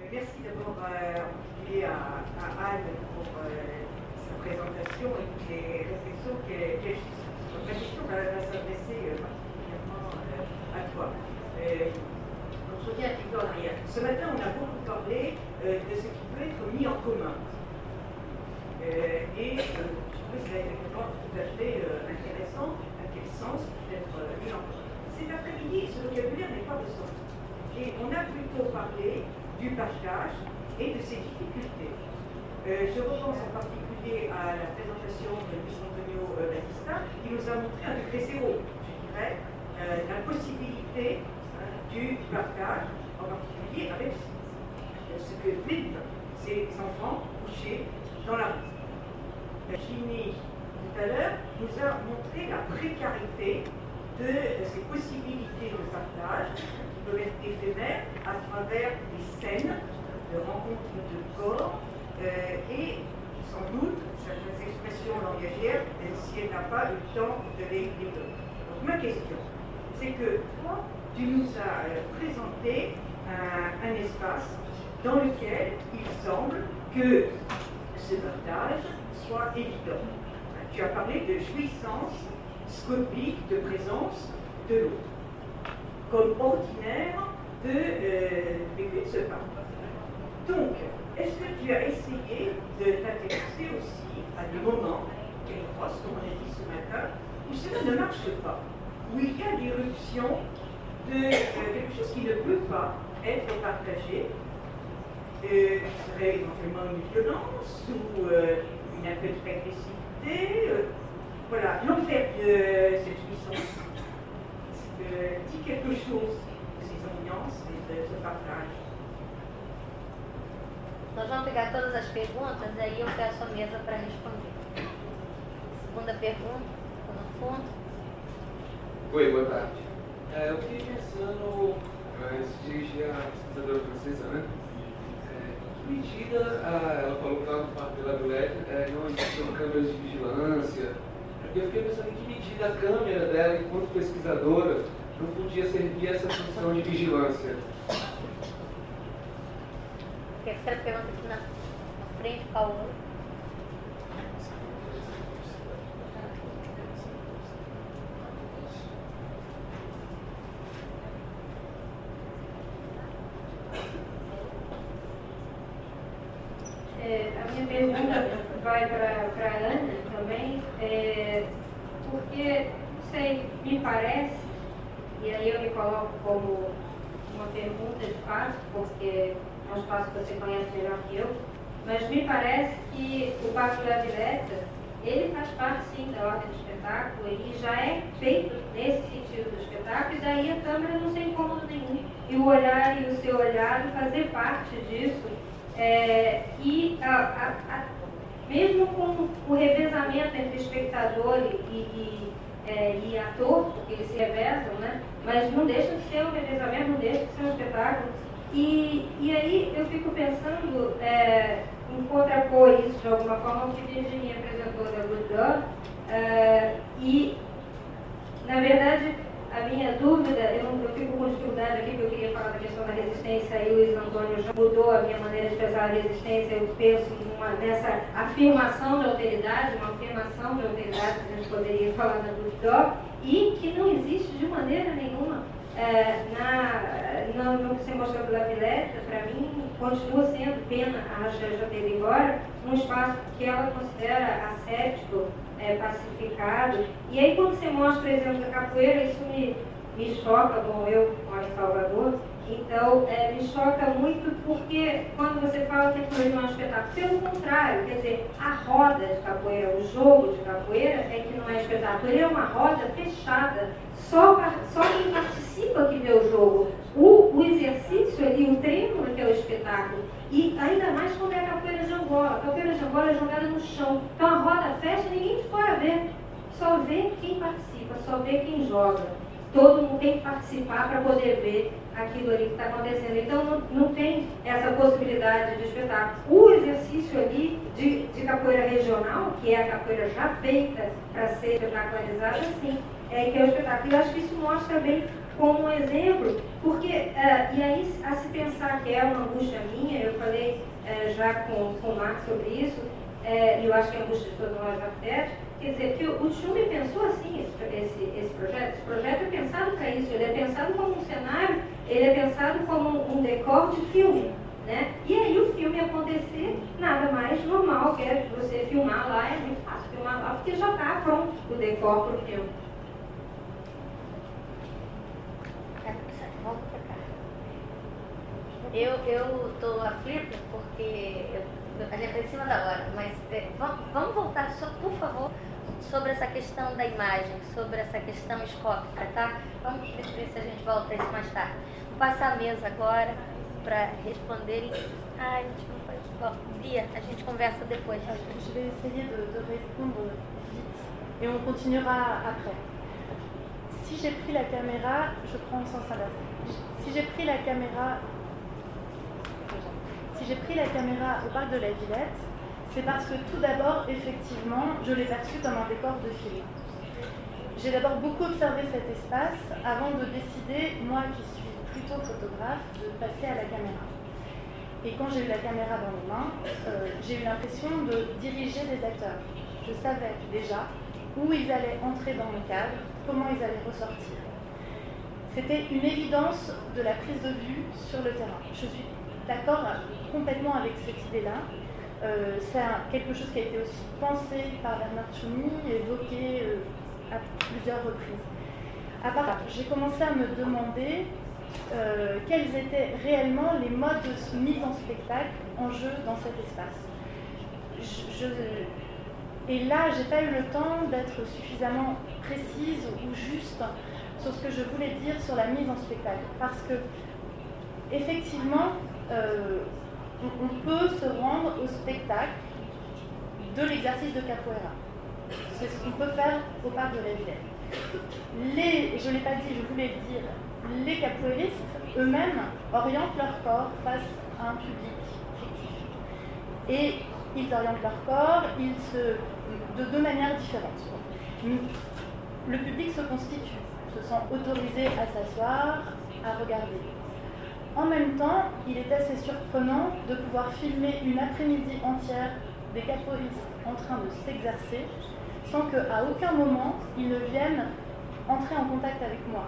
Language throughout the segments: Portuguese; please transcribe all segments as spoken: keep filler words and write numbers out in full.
merci d'abord euh, en particulier à, à Anne pour euh, sa présentation et toutes les réflexions qu'elle qu Donc ma question va, va s'adresser euh, particulièrement euh, à toi. Euh, donc je reviens un petit peu en arrière. Ce matin, on a beaucoup parlé euh, de ce qui peut être mis en commun. Euh, et euh, je trouvais que c'était effectivement tout à fait euh, intéressant. À quel sens peut être euh, mis en commun? Cet après-midi, ce vocabulaire n'est pas ressorti. Et on a plutôt parlé du partage et de ses difficultés. Euh, je repense en particulier à la présentation de Luis Antonio Batista, qui nous a montré un degré zéro, je dirais, euh, la possibilité hein, du partage, en particulier avec ce que vivent ces enfants couchés dans la rue. Ginny, tout à l'heure, nous a montré la précarité de ces possibilités de partage qui peuvent être éphémères à travers des scènes de rencontres de corps euh, et sans doute certaines expressions langagières, même si elle n'a pas eu le temps de les développer. Donc ma question, c'est que toi, tu nous as euh, présenté un, un espace dans lequel il semble que ce partage soit évident. Tu as parlé de jouissance scopique de présence de l'autre, comme ordinaire de euh, vécu de ce partage. Donc, est-ce que tu as essayé de t'intéresser aussi à des moments, quelle crosse, comme on a dit ce matin, où cela ne marche pas, où il y a l'irruption de euh, quelque chose qui ne peut pas être partagé, euh, qui serait éventuellement une violence ou euh, une un peu d'agressivité, euh, voilà, l'enfer de cette jouissance, euh, dit quelque chose de ces ambiances et de ce partage. Nós vamos pegar todas as perguntas e aí eu peço a mesa para responder. Segunda pergunta, no fundo. Oi, boa tarde. É, eu fiquei pensando, antes de dirigir a pesquisadora francesa, né? É, que medida, a, ela falou que lá no Parque de la Villette é, não existiam câmeras de vigilância. Eu fiquei pensando em que medida a câmera dela, enquanto pesquisadora, não podia servir essa função de vigilância. Terceira pergunta aqui na, na frente, Paulo. É, a minha pergunta vai para a Ana também, é, porque, não sei, me parece, e aí eu me coloco como uma pergunta de fato, porque é um espaço que você conhece melhor que eu, mas me parece que o Parque da Villette, ele faz parte sim da ordem do espetáculo e já é feito nesse sentido do espetáculo, e daí a câmera não tem incômodo nenhum, e o olhar e o seu olhar fazer parte disso, é, e a, a, a, mesmo com o revezamento entre espectador e, e, é, e ator, porque eles se revezam, né? Mas não deixa de ser um revezamento, não deixa de ser um espetáculo. E, e aí eu fico pensando é, em contrapor isso de alguma forma ao que Virginia apresentou da Bourdieu, é, e na verdade a minha dúvida, eu, não, eu fico com dificuldade aqui porque eu queria falar da questão da resistência e o Luis Antônio já mudou a minha maneira de expressar a resistência. Eu penso numa, nessa afirmação de alteridade, uma afirmação de alteridade que a gente poderia falar da Bourdieu, e que não existe de maneira nenhuma É, na, no, no que você mostrou pela Villette, para mim, continua sendo, pena a Rachel já ter ido embora, um espaço que ela considera ascético, é, pacificado. E aí, quando você mostra, por exemplo, a capoeira, isso me, me choca, bom, eu moro em Salvador, então é, me choca muito porque quando você fala que aquilo não é um espetáculo, pelo contrário, quer dizer, a roda de capoeira, o jogo de capoeira é que não é espetáculo, ele é uma roda fechada. Só, só quem participa que vê o jogo. O, o exercício ali, o treino que é o espetáculo. E ainda mais quando é a capoeira de Angola. A capoeira de Angola é jogada no chão. Então a roda fecha e ninguém de fora vê. Só vê quem participa, só vê quem joga. Todo mundo tem que participar para poder ver aquilo ali que está acontecendo. Então não, não tem essa possibilidade de espetáculo. O exercício ali de, de capoeira regional, que é a capoeira já feita para ser espetacularizada, sim. É, que é o espetáculo. E eu acho que isso mostra bem como um exemplo, porque, uh, e aí a se pensar que é uma angústia minha, eu falei uh, já com, com o Marcos sobre isso, uh, e eu acho que é a angústia de todos nós arquitetos, quer dizer, que o, o Tchumi pensou assim, esse, esse, esse projeto, esse projeto é pensado para isso, ele é pensado como um cenário, ele é pensado como um decor de filme, né? E aí o filme acontecer, nada mais normal, que é você filmar lá, é muito fácil filmar lá, porque já está pronto o decor para o filme. Volta pra cá. Eu eu tô aflita porque eu, a gente está em cima da hora, mas é, vamos, vamos voltar, só, por favor, sobre essa questão da imagem, sobre essa questão escópica, tá? Vamos ver se a gente volta a isso mais tarde. Vou passar a mesa agora para responderem. Ai, a gente não pode. Bom, Bia, a gente conversa depois. Je vais essayer de, de répondre vite et on continuera après. Si j'ai pris la caméra, je prends le sens inverse. Si j'ai pris la caméra, si j'ai pris la caméra au parc de la Villette, c'est parce que tout d'abord, effectivement, je l'ai perçu comme un décor de film. J'ai d'abord beaucoup observé cet espace avant de décider, moi qui suis plutôt photographe, de passer à la caméra. Et quand j'ai eu la caméra dans les mains, euh, j'ai eu l'impression de diriger des acteurs. Je savais déjà où ils allaient entrer dans mon cadre, comment ils allaient ressortir. C'était une évidence de la prise de vue sur le terrain. Je suis d'accord complètement avec cette idée-là. Euh, c'est quelque chose qui a été aussi pensé par Bernard Tchoumi, évoqué euh, à plusieurs reprises. À part là, j'ai commencé à me demander euh, quels étaient réellement les modes de mise en spectacle en jeu dans cet espace. Je, je, et là, j'ai pas eu le temps d'être suffisamment précise ou juste sur ce que je voulais dire sur la mise en spectacle. Parce que, effectivement, euh, on, on peut se rendre au spectacle de l'exercice de capoeira. C'est ce qu'on peut faire au parc de la Villette. Les, je ne l'ai pas dit, je voulais le dire, les capoeiristes eux-mêmes orientent leur corps face à un public fictif. Et ils orientent leur corps, ils se, de deux manières différentes. Le public se constitue, se sent autorisé à s'asseoir, à regarder. En même temps, il est assez surprenant de pouvoir filmer une après-midi entière des capoeiristes en train de s'exercer sans qu'à aucun moment ils ne viennent entrer en contact avec moi.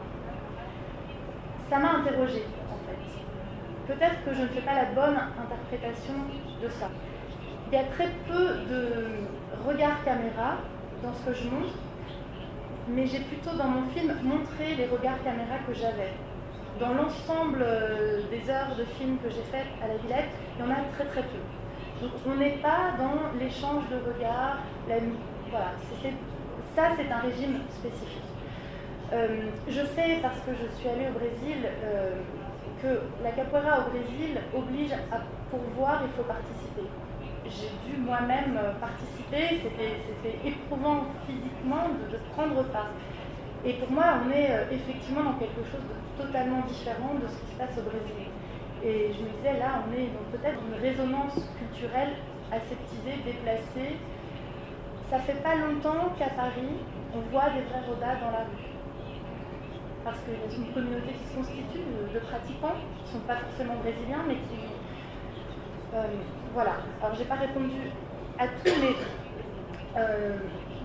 Ça m'a interrogée, en fait. Peut-être que je ne fais pas la bonne interprétation de ça. Il y a très peu de regard caméra dans ce que je montre, mais j'ai plutôt dans mon film montré les regards caméra que j'avais. Dans l'ensemble des heures de film que j'ai faites à la Villette, il y en a très très peu. Donc on n'est pas dans l'échange de regards, la, voilà, c'est, ça c'est un régime spécifique. Euh, je sais, parce que je suis allée au Brésil, euh, que la capoeira au Brésil oblige à pourvoir, il faut participer. J'ai dû moi-même participer, c'était, c'était éprouvant physiquement de, de prendre part. Et pour moi, on est euh, effectivement dans quelque chose de totalement différent de ce qui se passe au Brésil. Et je me disais, là, on est dans peut-être une résonance culturelle aseptisée, déplacée. Ça fait pas longtemps qu'à Paris, on voit des vrais rodas dans la rue. Parce qu'il y a une communauté qui se constitue de, de pratiquants, qui ne sont pas forcément brésiliens, mais qui... Euh, voilà. Alors, j'ai pas répondu à tout, mais... Euh,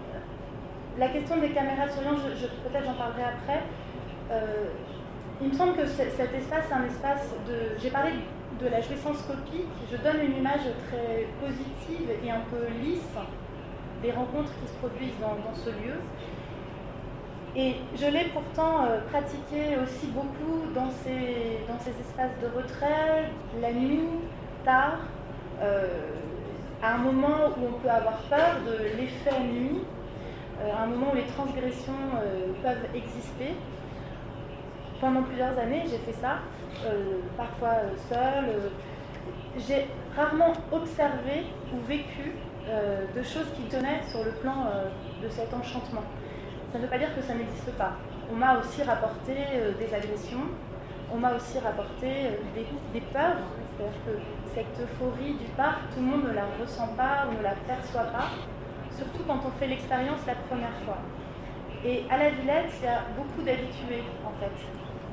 la question des caméras surveillantes, je, je, peut-être j'en parlerai après. Euh, il me semble que cet espace, c'est un espace de... J'ai parlé de la jouissance copique, je donne une image très positive et un peu lisse des rencontres qui se produisent dans, dans ce lieu. Et je l'ai pourtant euh, pratiqué aussi beaucoup dans ces, dans ces espaces de retrait, la nuit, tard, euh, à un moment où on peut avoir peur de l'effet nuit, euh, à un moment où les transgressions euh, peuvent exister. Pendant plusieurs années, j'ai fait ça, euh, parfois euh, seule. Euh, j'ai rarement observé ou vécu euh, de choses qui tenaient sur le plan euh, de cet enchantement. Ça ne veut pas dire que ça n'existe pas. On m'a aussi rapporté euh, des agressions, on m'a aussi rapporté euh, des, des peurs. C'est-à-dire que cette euphorie du parc, tout le monde ne la ressent pas ou ne la perçoit pas, surtout quand on fait l'expérience la première fois. Et à la Villette, il y a beaucoup d'habitués, en fait.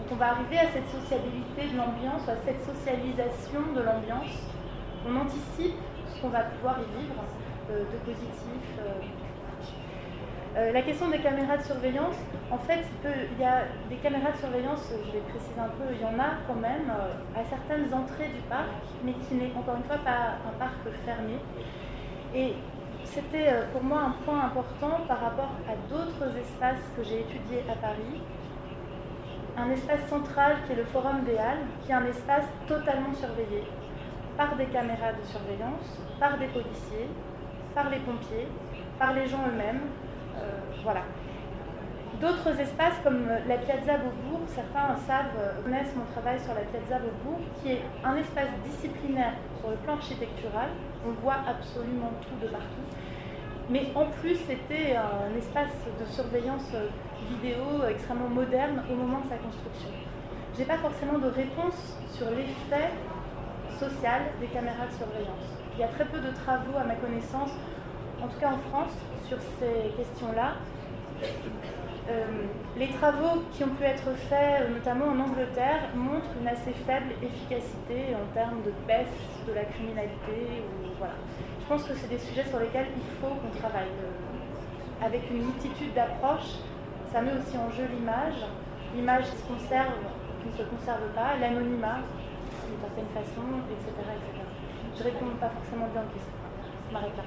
Donc on va arriver à cette sociabilité de l'ambiance, à cette socialisation de l'ambiance. On anticipe ce qu'on va pouvoir y vivre euh, de positif. Euh. Euh, la question des caméras de surveillance, en fait, il, peut, il y a des caméras de surveillance, je vais préciser un peu, il y en a quand même euh, à certaines entrées du parc, mais qui n'est encore une fois pas un parc fermé. Et c'était euh, pour moi un point important par rapport à d'autres espaces que j'ai étudiés à Paris. Un espace central qui est le Forum des Halles, qui est un espace totalement surveillé par des caméras de surveillance, par des policiers, par les pompiers, par les gens eux-mêmes. Euh, voilà. D'autres espaces comme la Piazza Beaubourg, certains savent, euh, connaissent mon travail sur la Piazza Beaubourg, qui est un espace disciplinaire sur le plan architectural. On voit absolument tout de partout. Mais en plus, c'était un espace de surveillance vidéo extrêmement moderne au moment de sa construction. Je n'ai pas forcément de réponse sur l'effet social des caméras de surveillance. Il y a très peu de travaux, à ma connaissance, en tout cas en France, sur ces questions-là. Euh, les travaux qui ont pu être faits, notamment en Angleterre, montrent une assez faible efficacité en termes de baisse de la criminalité. Ou, voilà. Je pense que c'est des sujets sur lesquels il faut qu'on travaille. Euh, avec une multitude d'approches, ça met aussi en jeu l'image. L'image qui se conserve, qui ne se conserve pas, l'anonymat, d'une certaine façon, et cetera, et cetera. Je ne réponds pas forcément bien aux questions. Marie-Claire.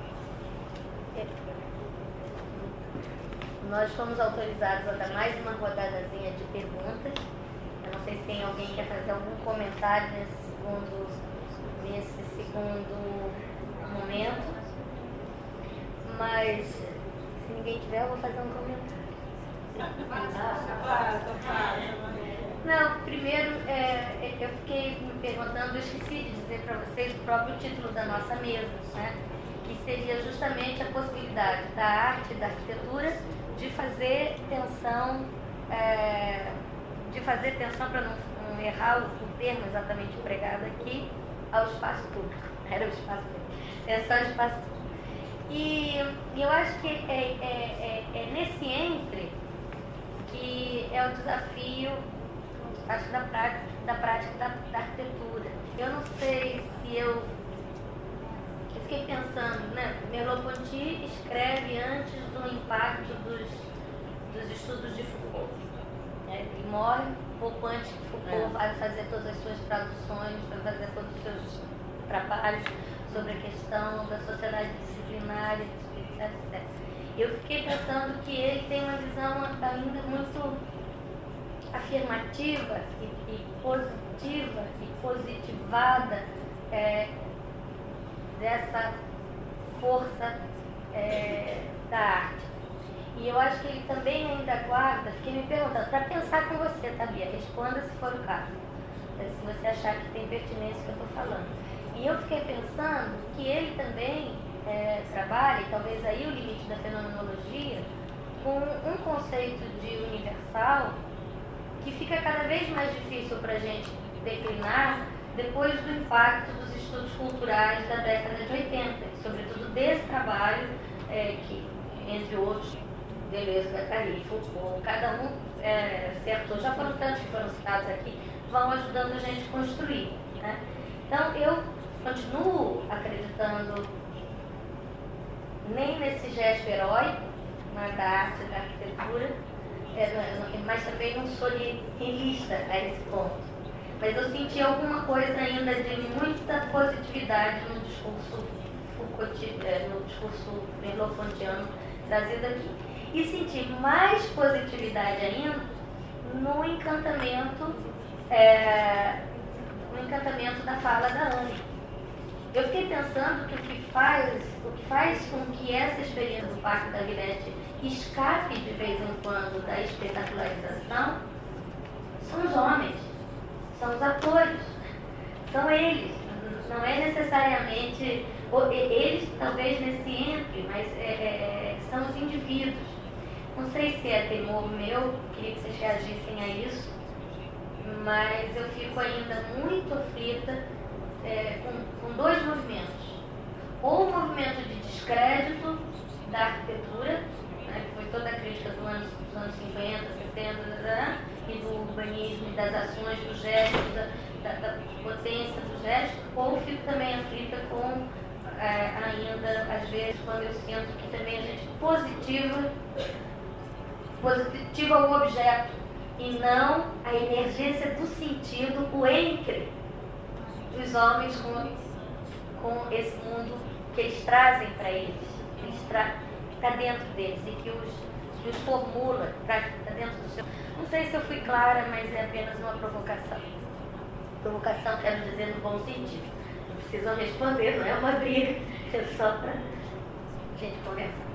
Nós fomos autorizados a dar mais uma rodadazinha de perguntas. Eu não sei se tem alguém que quer fazer algum comentário nesse segundo, nesse segundo momento. Mas, se ninguém tiver, eu vou fazer um comentário. Não, primeiro, é, eu fiquei me perguntando, eu esqueci de dizer para vocês o próprio título da nossa mesa, né? Que seria justamente a possibilidade da arte e da arquitetura de fazer tensão, é, de fazer tensão, para não, não errar o, o termo exatamente empregado aqui, ao espaço público. Era o espaço público. Tensão ao espaço público. E, e eu acho que é, é, é, é nesse entre que é o desafio, acho, da prática da, prática da, da arquitetura. Eu não sei se eu... Eu fiquei pensando, né? Merleau-Ponty escreve antes do impacto dos, dos estudos de Foucault. Né? Ele morre pouco antes que Foucault é. vai fazer todas as suas traduções, vai fazer todos os seus trabalhos sobre a questão da sociedade disciplinar, etc, etcétera. Eu fiquei pensando que ele tem uma visão ainda muito afirmativa e, e positiva e positivada é, dessa força é, da arte. E eu acho que ele também ainda guarda, fiquei me perguntando, para pensar com você, Tabia, responda se for o caso, se você achar que tem pertinência que eu estou falando. E eu fiquei pensando que ele também é, trabalha, e talvez aí o limite da fenomenologia, com um conceito de universal que fica cada vez mais difícil para a gente declinar depois do impacto dos estudos culturais da década de oitenta, sobretudo desse trabalho, é, que, entre outros, Deleuze, Guattari, Foucault, cada um é, acertou, já foram tantos que foram citados aqui, vão ajudando a gente a construir. Né? Então, eu continuo acreditando nem nesse gesto heróico, né, da arte e da arquitetura, é, mas também não sou nihilista a esse ponto. Mas eu senti alguma coisa ainda de muita positividade no discurso Foucault, no discurso merleau-pontiano trazido aqui. E senti mais positividade ainda no encantamento, é, no encantamento da fala da Anne. Eu fiquei pensando que o que faz, o que faz com que essa experiência do Parque da Villette escape de vez em quando da espetacularização são os homens. São os atores, são eles, não é necessariamente, eles talvez nesse entre, mas é, é, são os indivíduos. Não sei se é temor meu, queria que vocês reagissem a isso, mas eu fico ainda muito aflita é, com, com dois movimentos. Ou o movimento de descrédito da arquitetura, né, que foi toda a crítica dos anos, dos anos cinquenta, sessenta, e do urbanismo, das ações, do gesto, da, da, da potência do gesto, ou fico também aflita com, é, ainda, às vezes, quando eu sinto que também a gente positiva, positiva o objeto, e não a emergência do sentido, o entre dos homens com, com esse mundo que eles trazem para eles, que está dentro deles e que os, que os formula, está dentro do seu... Não sei se eu fui clara, mas é apenas uma provocação. Provocação quero dizer no bom sentido. Não precisam responder, não é uma briga, é só para a gente conversar.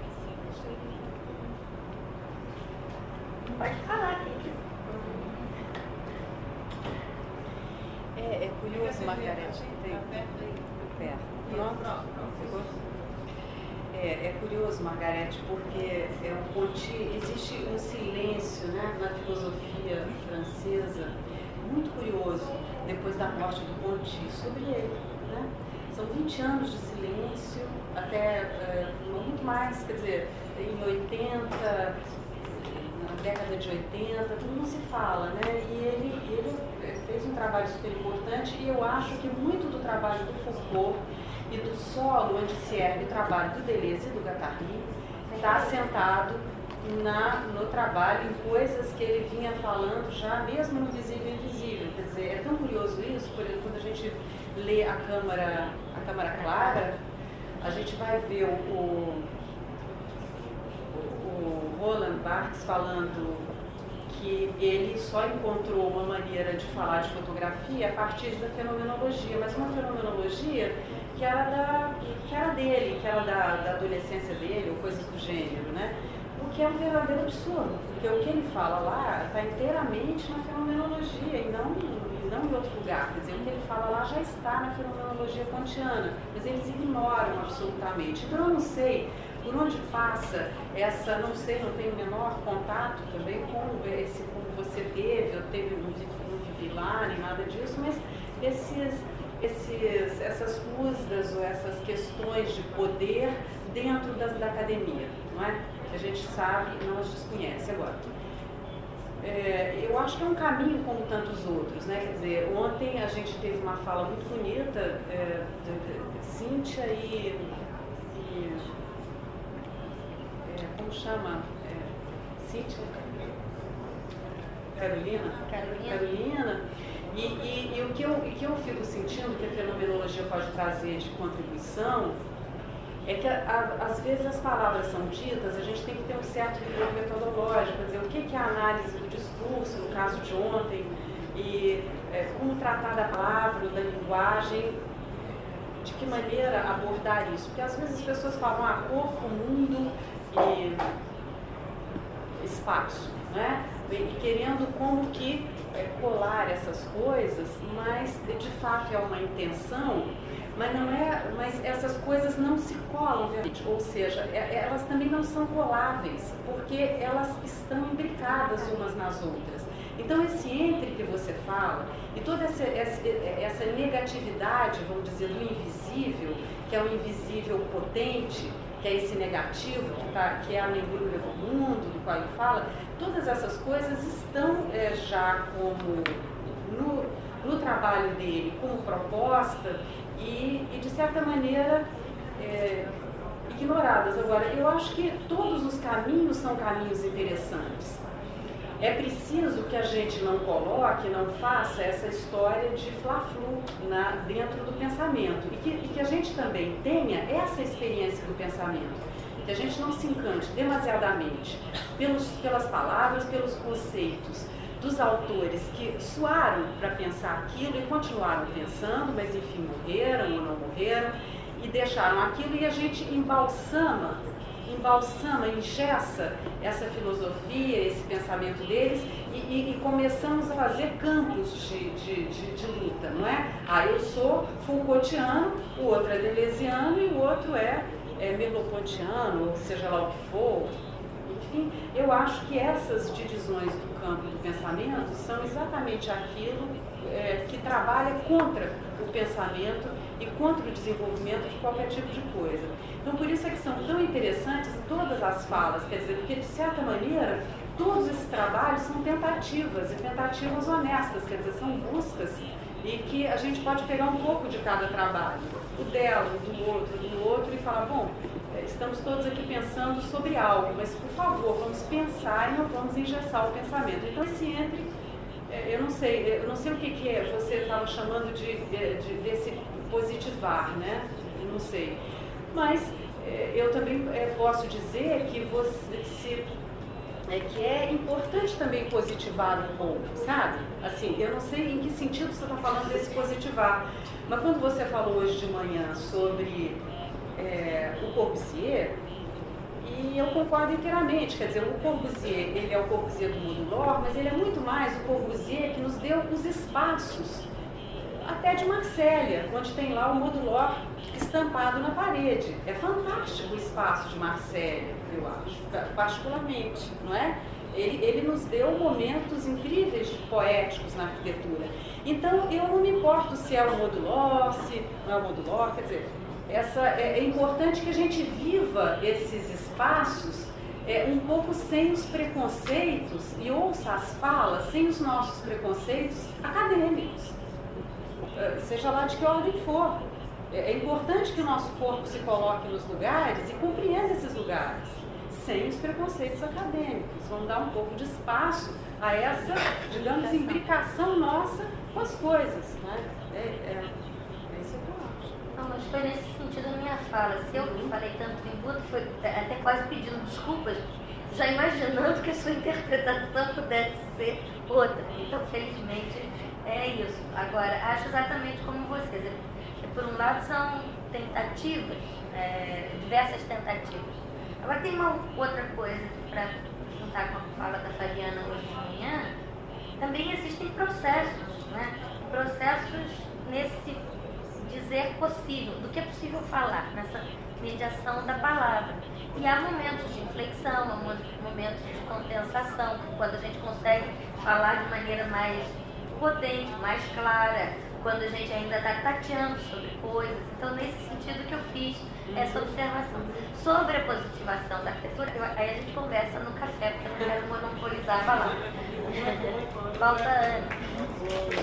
Pode falar, quem quiser. É, é curioso, Margarete. Tem perto. Pronto? É, é curioso, Margarete, porque é um Ponty, existe um silêncio, né, na filosofia francesa muito curioso depois da morte do Ponty sobre ele, né? São vinte anos de silêncio, até é, muito mais, quer dizer, em oitenta, na década de oitenta, tudo não se fala, né? E ele, ele fez um trabalho super importante e eu acho que muito do trabalho do Foucault e do solo onde se ergue o trabalho do Deleuze e do Guattari está assentado na, no trabalho, em coisas que ele vinha falando já mesmo no Visível e Invisível. Quer dizer, é tão curioso isso, porque quando a gente lê a Câmara, a Câmara Clara, a gente vai ver o, o, o Roland Barthes falando que ele só encontrou uma maneira de falar de fotografia a partir da fenomenologia, mas uma fenomenologia que era, da, que era dele, que era da, da adolescência dele, ou coisas do gênero, né? O que é um verdadeiro absurdo, porque o que ele fala lá está inteiramente na fenomenologia e não, e não em outro lugar. Quer dizer, o que ele fala lá já está na fenomenologia kantiana, mas eles ignoram absolutamente. Então eu não sei por onde passa essa, não sei, não tenho o menor contato também com esse, como você teve, eu teve, não vivi lá, nem nada disso, mas esses, esses, essas rusgas ou essas questões de poder dentro das, da academia, não é? Que a gente sabe e não as desconhece agora. É, eu acho que é um caminho como tantos outros, né? Quer dizer, ontem a gente teve uma fala muito bonita é, de, de, de Cíntia e, e é, como chama? É, Cíntia? Carolina? Carolina. Carolina. E, e, e o que eu, e que eu fico sentindo que a fenomenologia pode trazer de contribuição é que a, a, às vezes as palavras são ditas, a gente tem que ter um certo rigor metodológico, quer dizer, o que, que é a análise do discurso, no caso de ontem, e é, como tratar da palavra, da linguagem, de que maneira abordar isso. Porque às vezes as pessoas falam, ah, corpo, mundo e espaço, né? E querendo como que é, colar essas coisas, mas de fato é uma intenção. Mas, não é, mas essas coisas não se colam, ou seja, elas também não são coláveis, porque elas estão imbricadas umas nas outras. Então esse entre que você fala, e toda essa, essa, essa negatividade, vamos dizer, do invisível, que é o invisível potente, que é esse negativo, que, tá, que é a negrura do mundo, do qual ele fala, todas essas coisas estão é, já como no, no trabalho dele, como proposta, E, e de certa maneira é, ignoradas. Agora, eu acho que todos os caminhos são caminhos interessantes. É preciso que a gente não coloque, não faça essa história de fla-flu na, dentro do pensamento e que, e que a gente também tenha essa experiência do pensamento, que a gente não se encante demasiadamente pelos, pelas palavras, pelos conceitos dos autores que suaram para pensar aquilo e continuaram pensando, mas enfim morreram ou não morreram e deixaram aquilo e a gente embalsama, embalsama, engessa essa filosofia, esse pensamento deles e, e, e começamos a fazer campos de, de, de, de luta, não é? Ah, eu sou Foucaultiano, o outro é Deleuziano e o outro é, é Merleau-Pontiano, ou seja lá o que for. Enfim, eu acho que essas divisões do campo do pensamento são exatamente aquilo é, que trabalha contra o pensamento e contra o desenvolvimento de qualquer tipo de coisa. Então, por isso é que são tão interessantes todas as falas, quer dizer, porque, de certa maneira, todos esses trabalhos são tentativas, e tentativas honestas, quer dizer, são buscas, e que a gente pode pegar um pouco de cada trabalho, o dela, do outro, do outro, e falar, bom, estamos todos aqui pensando sobre algo, mas, por favor, vamos pensar e não vamos engessar o pensamento. Então, esse entre, eu não sei, eu não sei o que, que é, você estava chamando de, de, desse positivar, né? Eu não sei. Mas eu também posso dizer que você se, é que é importante também positivar um pouco, sabe? Assim, eu não sei em que sentido você está falando desse positivar, mas quando você falou hoje de manhã sobre é, o Corbusier, e eu concordo inteiramente, quer dizer, o Corbusier, ele é o Corbusier do mundo lore, mas ele é muito mais o Corbusier que nos deu os espaços, até de Marsella, onde tem lá o modulor estampado na parede. É fantástico o espaço de Marsella, eu acho, particularmente, não é? Ele, ele nos deu momentos incríveis poéticos na arquitetura. Então, eu não me importo se é o modulor, se não é o modulor, quer dizer, essa, é, é importante que a gente viva esses espaços é, um pouco sem os preconceitos e ouça as falas sem os nossos preconceitos acadêmicos. Seja lá de que ordem for. É importante que o nosso corpo se coloque nos lugares e compreenda esses lugares, sem os preconceitos acadêmicos. Vamos dar um pouco de espaço a essa, digamos, imbricação nossa com as coisas, né? É, é, é isso que eu acho. Não, mas foi nesse sentido a minha fala. Se eu falei tanto em Buda, foi até quase pedindo desculpas, já imaginando que a sua interpretação pudesse ser outra. Então, felizmente, é isso. Agora, acho exatamente como você. Quer dizer, por um lado, são tentativas, é, diversas tentativas. Agora, tem uma outra coisa, para juntar com a fala da Fabiana hoje de manhã, também existem processos, né? Processos nesse dizer possível, do que é possível falar, nessa mediação da palavra. E há momentos de inflexão, há momentos de condensação, quando a gente consegue falar de maneira mais potente, mais clara, quando a gente ainda está tateando sobre coisas. Então, nesse sentido que eu fiz essa observação. Sobre a positivação da arquitetura, eu, aí a gente conversa no café, porque eu não quero monopolizar a palavra. Volta, Ana.